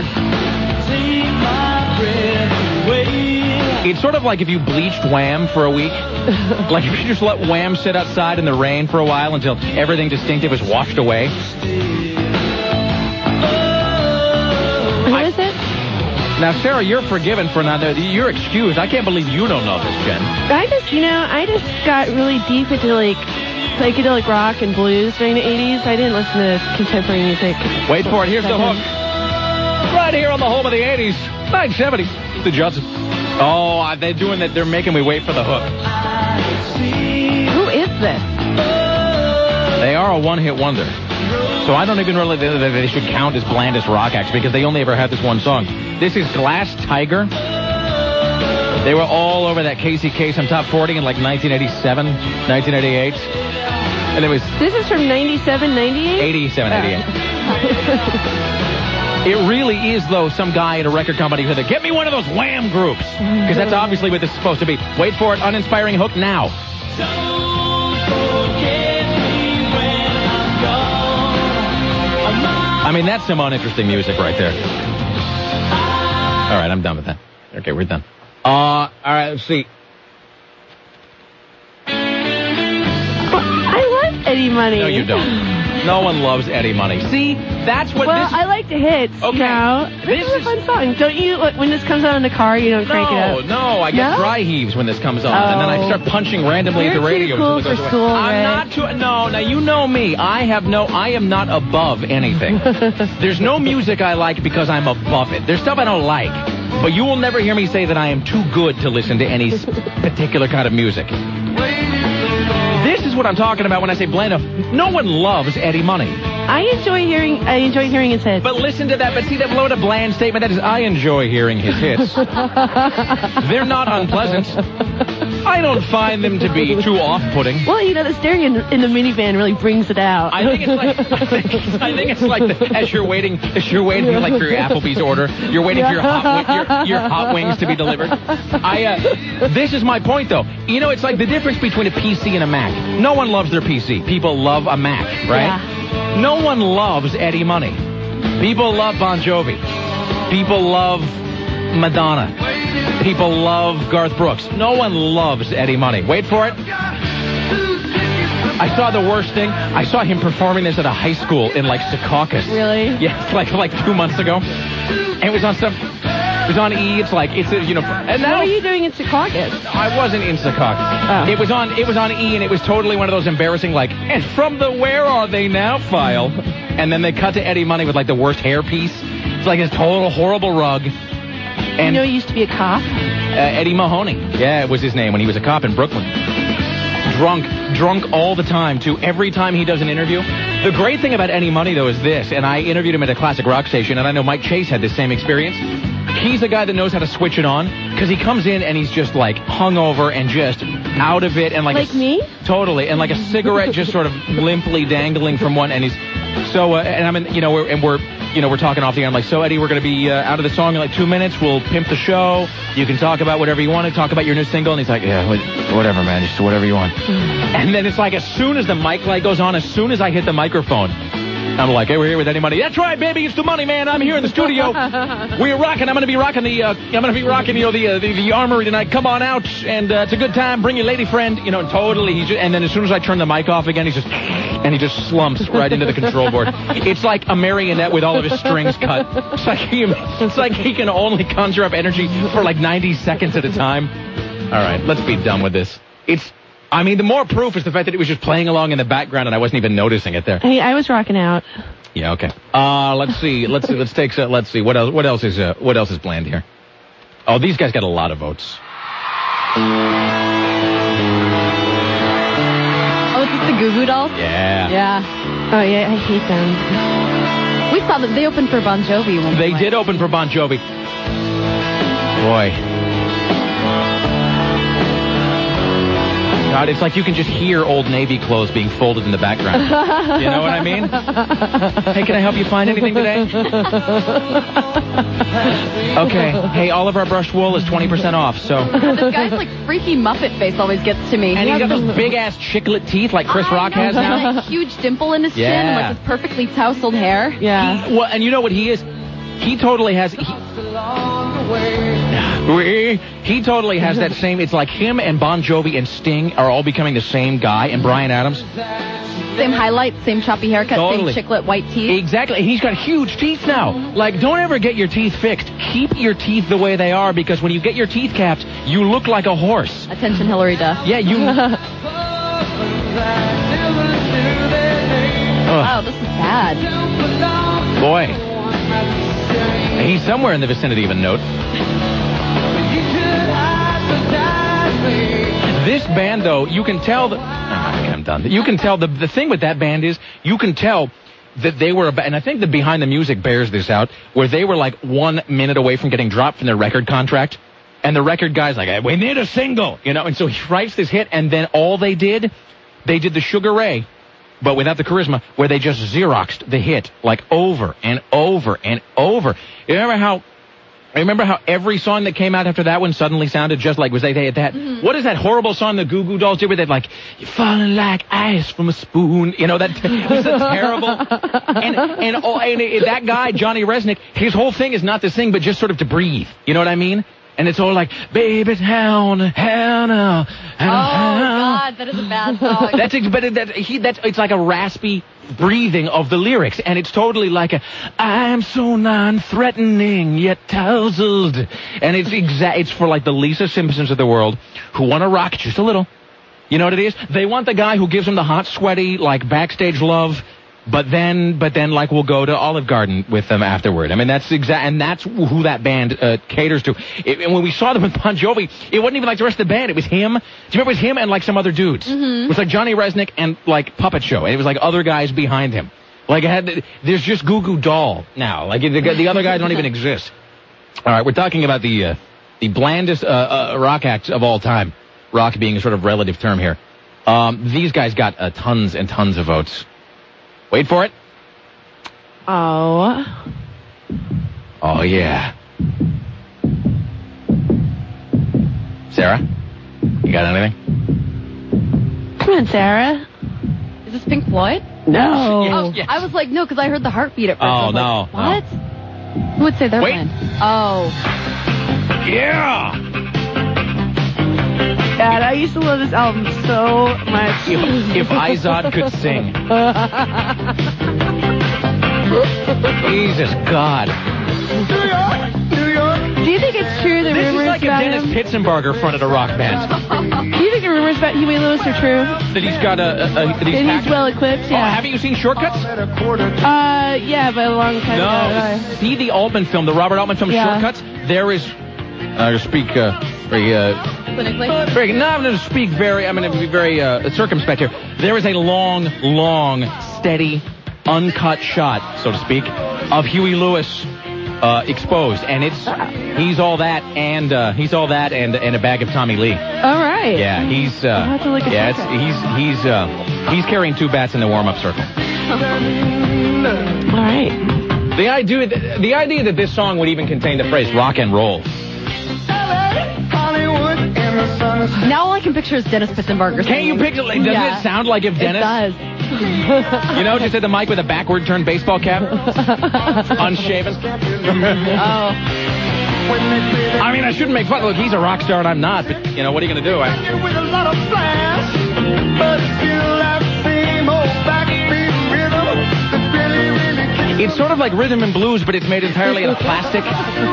It's sort of like if you bleached Wham for a week. Like if you just let Wham sit outside in the rain for a while until everything distinctive is washed away. Who is it? Now, Sarah, you're forgiven for not knowing. You're excused. I can't believe you don't know this, Jen. I just got really deep into like psychedelic rock and blues during the 80s. I didn't listen to contemporary music. Wait for it. Here's the hook. Right here on the home of the 80s, 970. The Judson. Oh, they're doing that. They're making me wait for the hook. Who is this? They are a one-hit wonder. So I don't even really think that they should count as blandest rock acts because they only ever had this one song. This is Glass Tiger. They were all over that Casey Kasem Top 40 in like 1987, 1988. And it was... This is from 97, 98? 87, 88. It really is, though, some guy at a record company who said, get me one of those Wham groups. Because that's obviously what this is supposed to be. Wait for it. Uninspiring hook now. I mean, that's some uninteresting music right there. All right, I'm done with that. Okay, we're done. All right, let's see. I love Eddie Money. No, you don't. No one loves Eddie Money. See, that's what this... Well, I like the hits. Okay. Now. This is a fun song. Don't you, when this comes out in the car, you don't crank it up? No, I get dry heaves when this comes on. And then I start punching randomly at the radio. You're too cool for school, I'm not too... No, now you know me. I am not above anything. There's no music I like because I'm above it. There's stuff I don't like. But you will never hear me say that I am too good to listen to any particular kind of music. This is what I'm talking about when I say bland. No one loves Eddie Money. I enjoy hearing his hits. But listen to that. But see that below the bland statement. That is, I enjoy hearing his hits. They're not unpleasant. I don't find them to be too off-putting. Well, the steering in the minivan really brings it out. I think it's like as you're waiting like for your Applebee's order, you're waiting for your hot wings to be delivered. This is my point, though. It's like the difference between a PC and a Mac. No one loves their PC. People love a Mac, right? Yeah. No one loves Eddie Money. People love Bon Jovi. People love Madonna. People love Garth Brooks. No one loves Eddie Money. Wait for it. I saw the worst thing. I saw him performing this at a high school in like Secaucus. Really? Yes, like 2 months ago. And it was on some... It was on E. It's like, it's, you know. And What were you doing in Secaucus? I wasn't in Secaucus. Oh. It was on E, and it was totally one of those embarrassing, like, and from the Where Are They Now file. And then they cut to Eddie Money with, like, the worst hairpiece. It's like his total horrible rug. And, you know he used to be a cop? Eddie Mahoney. Yeah, it was his name when he was a cop in Brooklyn. Drunk all the time, too. Every time he does an interview. The great thing about Eddie Money, though, is this, and I interviewed him at a classic rock station, and I know Mike Chase had the same experience. He's a guy that knows how to switch it on, because he comes in and he's just, like, hungover and just out of it. And like me? Totally. And like a cigarette just sort of limply dangling from one, and he's so, and I'm in, you know, we're talking off the air. I'm like, so Eddie, we're going to be out of the song in like 2 minutes. We'll pimp the show. You can talk about whatever you want to talk about your new single. And he's like, yeah, whatever, man, just whatever you want. And then it's like, as soon as the mic light goes on, as soon as I hit the microphone, I'm like, hey, we're here with Eddie Money. That's right, baby, it's the Money Man. I'm here in the studio. We're rocking. I'm going to be rocking the Armory tonight. Come on out, and it's a good time. Bring your lady friend. You know, totally. And then as soon as I turn the mic off again, he just slumps right into the control board. It's like a marionette with all of his strings cut. It's like he can only conjure up energy for like 90 seconds at a time. All right, let's be done with this. I mean, the more proof is the fact that it was just playing along in the background and I wasn't even noticing it there. Hey, I was rocking out. Yeah, okay. Let's see. What else is planned here? Oh, these guys got a lot of votes. Oh, is this the Goo Goo Dolls? Yeah. Yeah. Oh, yeah, I hate them. We saw them. They opened for Bon Jovi. They did open for Bon Jovi. Boy. God, it's like you can just hear Old Navy clothes being folded in the background. You know what I mean? Hey, can I help you find anything today? Okay. Hey, all of our brushed wool is 20% off, so. This guy's like freaky Muppet face always gets to me. And he's got those big-ass chiclet teeth like Chris Rock has now. Like a huge dimple in his chin and like his perfectly tousled hair. Yeah. Well, and you know what he is? He totally has... He totally has that same... It's like him and Bon Jovi and Sting are all becoming the same guy, and Bryan Adams. Same highlights, same choppy haircut, Totally. same chiclet white teeth. Exactly. He's got huge teeth now. Like, don't ever get your teeth fixed. Keep your teeth the way they are, because when you get your teeth capped, you look like a horse. Attention, Hillary Duff. Yeah, you... Wow, this is bad. Boy. He's somewhere in the vicinity of a note. This band, though, you can tell that... I'm done. You can tell the thing with that band is you can tell that they were... And I think the Behind the Music bears this out, where they were like 1 minute away from getting dropped from their record contract. And the record guy's like, we need a single, you know. And so he writes this hit, and then all they did the Sugar Ray, but without the charisma, where they just Xeroxed the hit, like over and over and over. You remember how every song that came out after that one suddenly sounded just like, was they had that? Mm-hmm. What is that horrible song the Goo Goo Dolls did where they'd like, you're falling like ice from a spoon, you know, that was terrible. And that guy, Johnny Resnick, his whole thing is not to sing, but just sort of to breathe. You know what I mean? And it's all like, baby, hell no. Oh, God, that is a bad song. It's like a raspy breathing of the lyrics, and it's totally like I'm so non-threatening yet tousled. And it's for like the Lisa Simpsons of the world who want to rock just a little. You know what it is? They want the guy who gives them the hot, sweaty, like backstage love. But then, like, we'll go to Olive Garden with them afterward. I mean, that's and that's who that band caters to. And when we saw them with Bon Jovi, it wasn't even like the rest of the band. It was him. Do you remember it was him and, like, some other dudes? Mm-hmm. It was like Johnny Resnick and, like, Puppet Show. And it was, like, other guys behind him. Like, there's just Goo Goo Doll now. Like, the other guys don't even exist. All right, we're talking about the blandest rock acts of all time. Rock being a sort of relative term here. These guys got tons and tons of votes. Wait for it. Oh, yeah. Sarah, you got anything? Come on, Sarah. Is this Pink Floyd? No. Yes. I was like, no, because I heard the heartbeat at first. Oh, no. What? No. Who would say their Wait. band? Oh. Yeah. God, I used to love this album so much. If Izod could sing. Jesus God. New York, Do you think it's true the This rumors is like if about Dennis him? Pitzenbarger fronted a rock band. Do you think the rumors about Huey Lewis are true? That he's got That he's well equipped, yeah. Oh, haven't you seen Shortcuts? Yeah, but a long time ago. No. See the Altman film, the Robert Altman film, Shortcuts? There is... I speak Clinically? I'm going to speak very... I'm going to be very circumspect here. There is a long, steady, uncut shot, so to speak, of Huey Lewis... exposed, and he's all that and a bag of Tommy Lee. All right. Yeah, he's he's carrying 2 bats in the warm-up circle. All right. The idea that this song would even contain the phrase rock and roll. Now all I can picture is Dennis Pitzenbarger. Can't you picture? Doesn't it sound like if Dennis? It does. Just at the mic with a backward turned baseball cap, unshaven. Oh. I mean, I shouldn't make fun. Look, he's a rock star and I'm not. But what are you going to do? It's sort of like rhythm and blues, but it's made entirely out of plastic.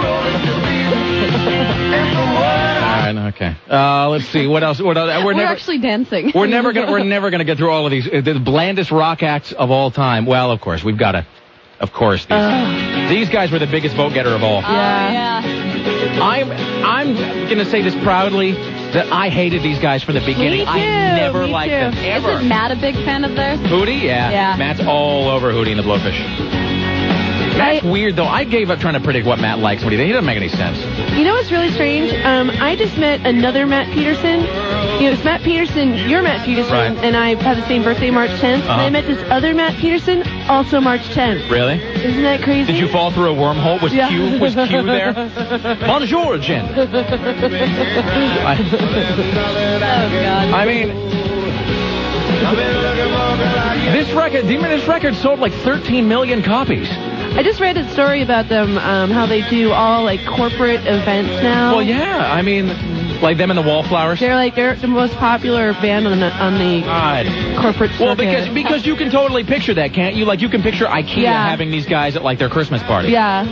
All right, okay. Let's see what else. We're actually dancing. We're never gonna get through all of these. The blandest rock acts of all time. Well, of course we've got to. Of course, these guys were the biggest vote getter of all. Yeah. I'm gonna say this proudly that I hated these guys from the beginning. Me too, I never liked them ever. Isn't Matt a big fan of theirs? Hootie, yeah. Matt's all over Hootie and the Blowfish. Matt's weird, though. I gave up trying to predict what Matt likes. What do you think? He doesn't make any sense. You know what's really strange? I just met another Matt Peterson. It's Matt Peterson, you're Matt Peterson, right. And I have the same birthday, March 10th. And I met this other Matt Peterson, also March 10th. Really? Isn't that crazy? Did you fall through a wormhole? Was Q there? Bonjour, Jen. Oh, God. I mean... This record sold like 13 million copies. I just read a story about them, how they do all like corporate events now. Well, yeah, I mean, like them and the Wallflowers. They're the most popular band on the corporate circuit. Well, because you can totally picture that, can't you? Like you can picture IKEA having these guys at like their Christmas party. Yeah.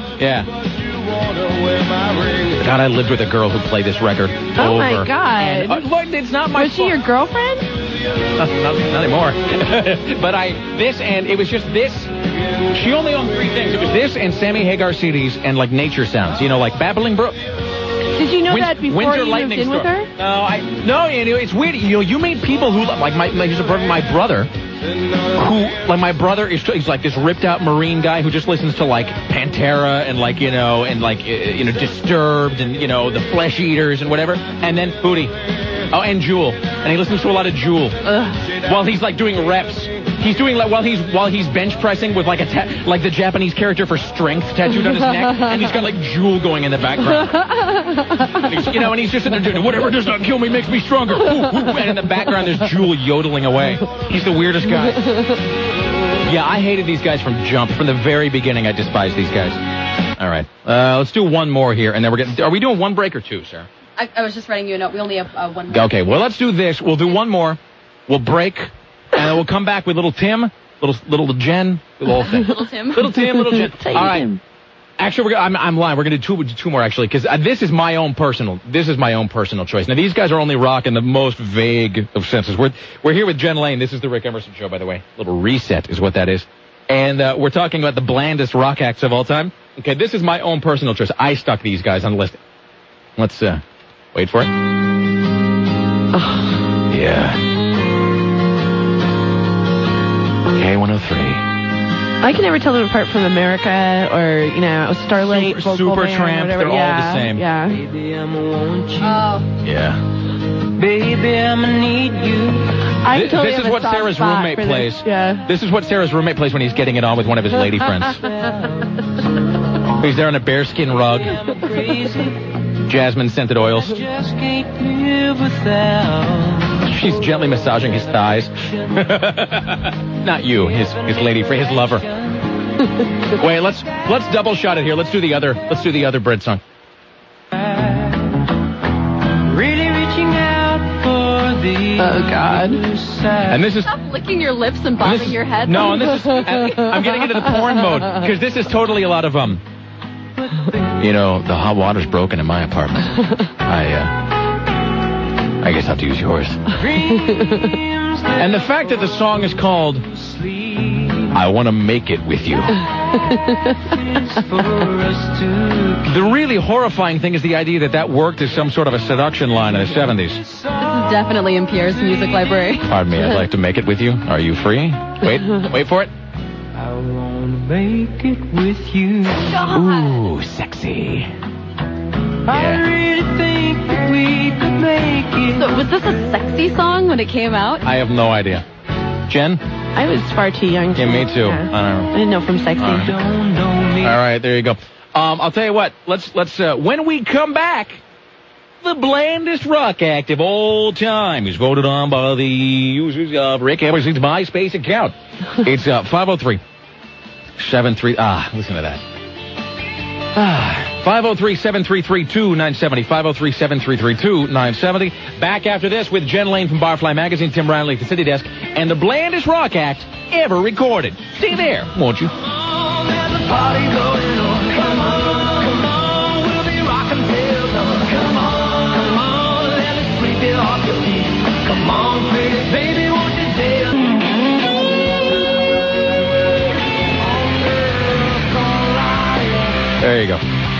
God, I lived with a girl who played this record. Oh my God! Look, it's not my. Was she your girlfriend? Not anymore. But it was just this. She only owned 3 things. It was this and Sammy Hagar CDs and like nature sounds. Like Babbling Brook. Did you know that before Winter you Lightning moved in with her? No. It's weird. You meet people who like my brother. My brother he's like this ripped out Marine guy who just listens to like Pantera and Disturbed and the Flesh Eaters and whatever, and then Hootie. Oh, and Jewel, and he listens to a lot of Jewel while he's like doing reps. He's doing like while he's bench pressing with like like the Japanese character for strength tattooed on his neck, and he's got like Jewel going in the background. And he's just in there doing whatever does not kill me makes me stronger. And in the background there's Jewel yodeling away. He's the weirdest guy. Yeah, I hated these guys from jump. From the very beginning, I despised these guys. All right, let's do one more here, and then are we doing one break or 2, Sarah? I was just writing you a note. We only have 1 minute. Okay, well, let's do this. We'll do one more. We'll break, and then we'll come back with little Tim, little Jen, little Tim. Little Tim, little Jen. All right. Actually, I'm lying. We're going to do 2 more, actually, because this is my own personal choice. Now, these guys are only rock in the most vague of senses. We're here with Jen Lane. This is the Rick Emerson Show, by the way. Little reset is what that is. And we're talking about the blandest rock acts of all time. Okay, this is my own personal choice. I stuck these guys on the list. Let's wait for it. Yeah. K103. I can never tell them apart from America or, Starlight, Supertramp. They're all the same. Yeah. Baby, I'ma want you. Oh. Yeah. Baby, I'ma need you. This is what Sarah's roommate plays. Yeah. This is what Sarah's roommate plays when he's getting it on with one of his lady friends. He's there on a bearskin rug. Jasmine scented oils. Just can't live without. She's gently massaging his thighs. Not you, his lady friend, his lover. Wait, let's double shot it here. Let's do the other bread song. Really reaching out for the. Oh God. And this is. Stop licking your lips and bobbing your head. No, and this is. I'm getting into the porn mode because this is totally a lot of You know, the hot water's broken in my apartment. I guess I'll have to use yours. And the fact that the song is called I Want to Make It With You. The really horrifying thing is the idea that worked as some sort of a seduction line in the 70s. This is definitely in Pierre's music library. Pardon me, I'd like to make it with you. Are you free? Wait for it. I want to make it with you. Ooh, sexy. I really think that we could make it. So was this a sexy song when it came out? I have no idea. Jen? I was far too young. Yeah, me too. Yeah. I don't know. I didn't know from sexy. All right, there you go. I'll tell you what. Let's when we come back, the blandest rock act of all time is voted on by the users of Rick Emerson's MySpace account. It's 503-73. Listen to that. 503-733-2970. 503-733-2970. Back after this with Jen Lane from Barfly Magazine, Tim Riley at the City Desk, and the blandest rock act ever recorded. Stay there, won't you? There's a party going on. Come on, we'll be rocking till dawn. Come on, let me sweep it off your feet. Come on, baby, won't you tell me? There you go.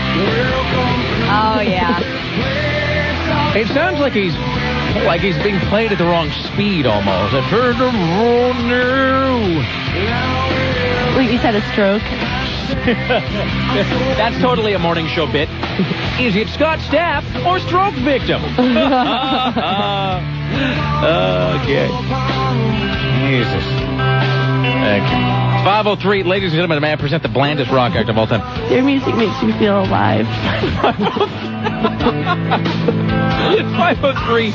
Oh, yeah. It sounds like he's being played at the wrong speed almost. I've heard the road now. Wait, you said a stroke? That's totally a morning show bit. Is it Scott Stapp or stroke victim? Okay. Jesus. Thank you. 503, ladies and gentlemen, may I present the blandest rock act of all time? Their music makes me feel alive. 503.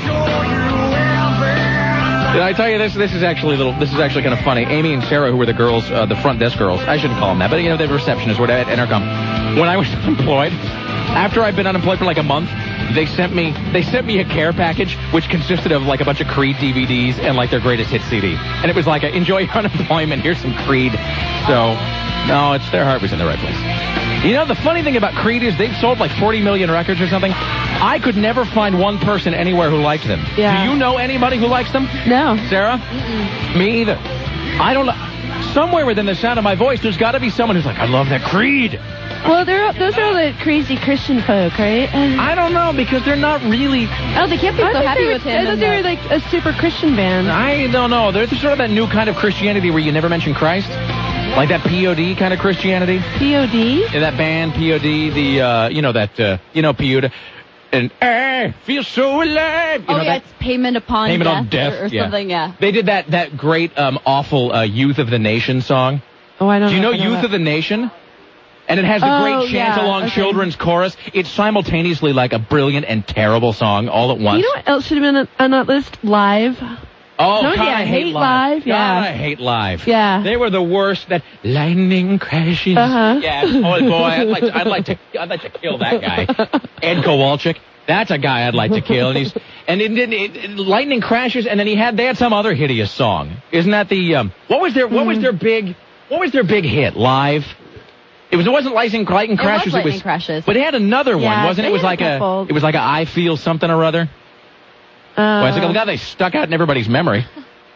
Did I tell you this? This is actually kind of funny. Amy and Sarah, who were the girls, the front desk girls. I shouldn't call them that, but you know, the receptionists were at Intercom. When I was unemployed, after I'd been unemployed for like a month, they sent me a care package which consisted of like a bunch of Creed DVDs and like their greatest hit CD. And it was like, enjoy your unemployment, here's some Creed. So, no, their heart was in the right place. You know, the funny thing about Creed is they've sold like 40 million records or something. I could never find one person anywhere who liked them. Yeah. Do you know anybody who likes them? No. Sarah? Mm-mm. Me either. I don't know. Somewhere within the sound of my voice, there's got to be someone who's like, I love that Creed. Well, those are all the crazy Christian folk, right? I don't know, because they're not really... Oh, they can't be so happy with him. I thought they were like a super Christian band. I don't know. There's sort of that new kind of Christianity where you never mention Christ. Like that POD kind of Christianity. POD? Yeah, that band, POD, Peyoda. And I feel so alive. It's Payment Upon Death. Or something, yeah. They did that great, awful Youth of the Nation song. Oh, I don't know. Do you know Youth of the Nation? And it has the great chant-along children's chorus. It's simultaneously like a brilliant and terrible song all at once. You know what else should have been on that list? Live. Oh, God, I hate live. Yeah. God, I hate live. Yeah. They were the worst. That lightning crashes. Uh-huh. Yeah. Oh boy, I'd like to kill that guy. Ed Kowalczyk. That's a guy I'd like to kill. And lightning crashes, and then they had some other hideous song. Isn't that the what was their big hit? Live. It wasn't lightning crashes. It was lightning crashes. But it had another one, wasn't it? It was like a I feel something or other. Well, it's like the guy they stuck out in everybody's memory.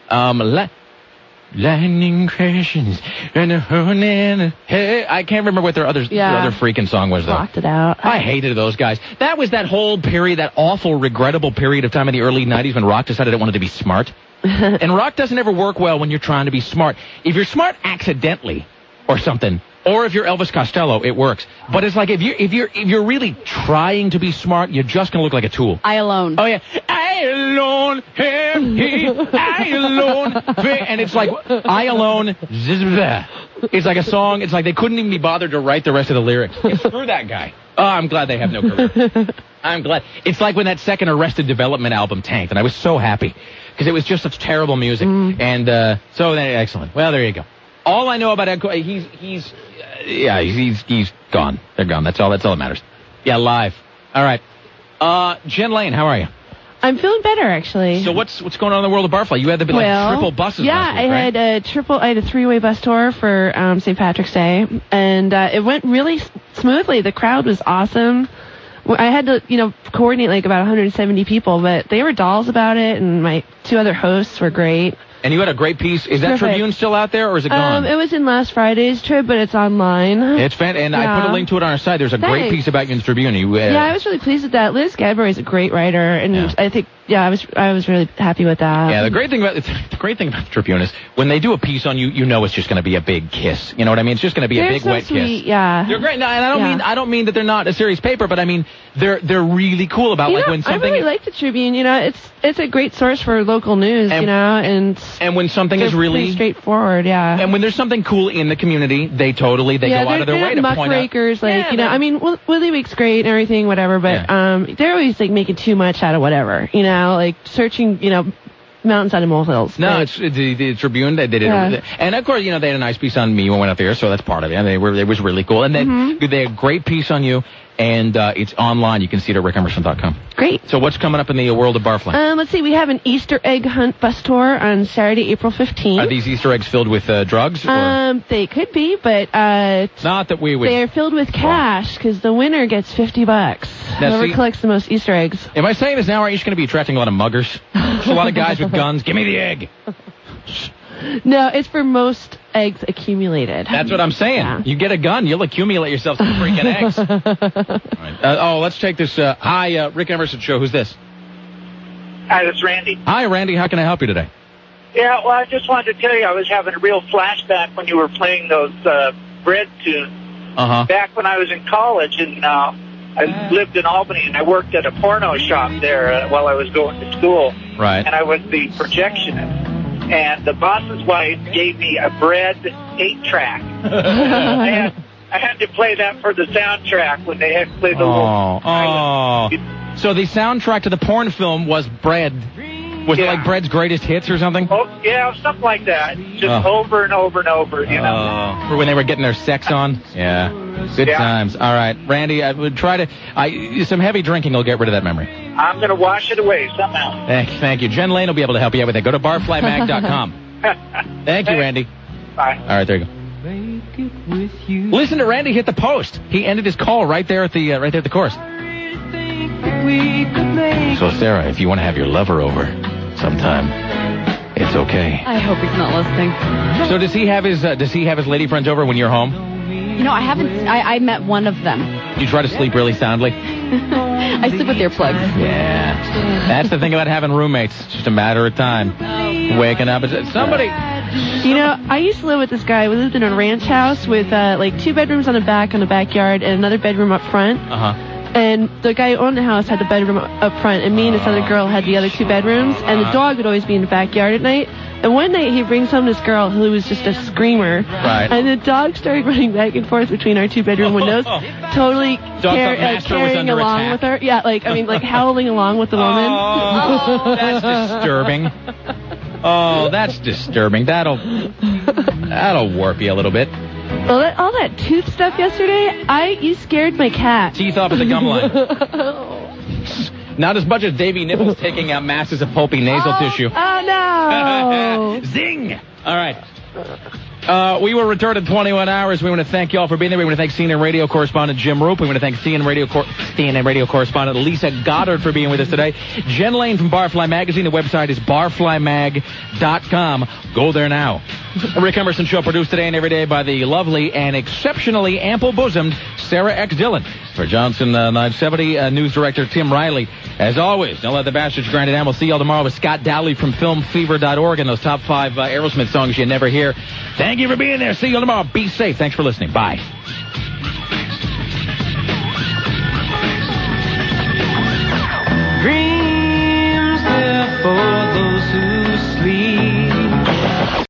Lightning crashes and I can't remember what their other freaking song was though. Blocked it out. I hated those guys. That was that whole period, that awful, regrettable period of time in the early 90s when rock decided it wanted to be smart. And rock doesn't ever work well when you're trying to be smart. If you're smart accidentally or something, or if you're Elvis Costello, it works. But it's like if you're really trying to be smart, you're just gonna look like a tool. I Alone. Oh yeah, I alone am he. I alone, and it's like I alone. It's like a song. It's like they couldn't even be bothered to write the rest of the lyrics. Screw that guy. Oh, I'm glad they have no career. I'm glad. It's like when that second Arrested Development album tanked, and I was so happy because it was just such terrible music. And so excellent. Well, there you go. All I know about Ed, he's gone. They're gone. That's all that matters. Yeah, live. All right. Jen Lane, how are you? I'm feeling better, actually. So what's going on in the world of Barfly? You had triple buses last week, right? I had a 3-way bus tour for St. Patrick's Day, and it went really smoothly. The crowd was awesome. I had to, coordinate about 170 people, but they were dolls about it, and my 2 other hosts were great. And you had a great piece. Is that Tribune still out there, or is it gone? It was in last Friday's Trib, but it's online. It's fantastic. And I put a link to it on our site. There's a great piece about you in the Tribune. I was really pleased with that. Liz Gadbury is a great writer, and I think, I was really happy with that. Yeah, the great thing about the Tribune is when they do a piece on you, it's just going to be a big kiss. You know what I mean? It's just going to be a big wet kiss. Yeah, they're great. No, and I don't mean that they're not a serious paper, but I mean they're really cool about when something. I really like the Tribune. It's a great source for local news. And when something is really straightforward, And when there's something cool in the community, they go out of their way to point out. Muckrakers, Willie Week's great and everything, whatever, but they're always making too much out of whatever, searching, mountains out of molehills. No, it's the Tribune. They did it, and of course, they had a nice piece on me when I went up there, so that's part of it. It was really cool, and they had a great piece on you. And it's online. You can see it at rickemerson.com. Great. So what's coming up in the world of Barfly? Let's see. We have an Easter egg hunt bus tour on Saturday, April 15th. Are these Easter eggs filled with drugs? They could be, but not that we would. They're filled with cash because the winner gets $50. Whoever collects the most Easter eggs. Am I saying this now? Or are you just going to be attracting a lot of muggers? There's a lot of guys with guns. Give me the egg. No, it's for most eggs accumulated. That's what I'm saying. Yeah. You get a gun, you'll accumulate yourself some freaking eggs. All right. Let's take this. Hi, Rick Emerson Show. Who's this? Hi, this is Randy. Hi, Randy. How can I help you today? Yeah, well, I just wanted to tell you I was having a real flashback when you were playing those Bread tunes. Back when I was in college, and I lived in Albany, and I worked at a porno shop there while I was going to school. Right. And I was the projectionist. And the boss's wife gave me a Bread 8-track. I had to play that for the soundtrack when they had to play the So the soundtrack to the porn film was Bread. Was it like Bread's Greatest Hits or something? Oh, yeah, something like that. Just over and over and over, Or when they were getting their sex on? Yeah. Good times. All right. Randy, I would try to... some heavy drinking will get rid of that memory. I'm going to wash it away somehow. Thank you. Jen Lane will be able to help you out with that. Go to barflymag.com. Thank you, Randy. Bye. All right, there you go. Listen to Randy hit the post. He ended his call right there at the chorus. So, Sarah, if you want to have your lover over sometime, it's okay. I hope he's not listening. So does he have his lady friends over when you're home? I haven't. I met one of them. You try to sleep really soundly? I sleep with earplugs. Yeah. That's the thing about having roommates. It's just a matter of time. Waking up. Somebody... I used to live with this guy. We lived in a ranch house with 2 bedrooms on the back on the backyard and another bedroom up front. And the guy who owned the house had the bedroom up front, and me and this other girl had the other 2 bedrooms, and the dog would always be in the backyard at night. And one night he brings home this girl who was just a screamer. Right. And the dog started running back and forth between our 2-bedroom windows, totally carrying along with her. Yeah, howling along with the woman. Oh, that's disturbing. Oh, that's disturbing. That'll warp you a little bit. Well, all that tooth stuff yesterday, you scared my cat. Teeth off at the gum line. Not as much as Davey Nipples taking out masses of pulpy nasal tissue. Oh, no. Zing! All right. We will return in 21 hours. We want to thank you all for being there. We want to thank CNN radio correspondent Jim Roop. We want to thank CNN radio correspondent Lisa Goddard for being with us today. Jen Lane from Barfly Magazine. The website is barflymag.com. Go there now. Rick Emerson Show produced today and every day by the lovely and exceptionally ample-bosomed Sarah X. Dillon. For Johnson 970 News Director Tim Riley. As always, don't let the bastards grind it down. We'll see you all tomorrow with Scott Dowley from filmfever.org and those top 5 Aerosmith songs you never hear. Thank you for being there. See you all tomorrow. Be safe. Thanks for listening. Bye.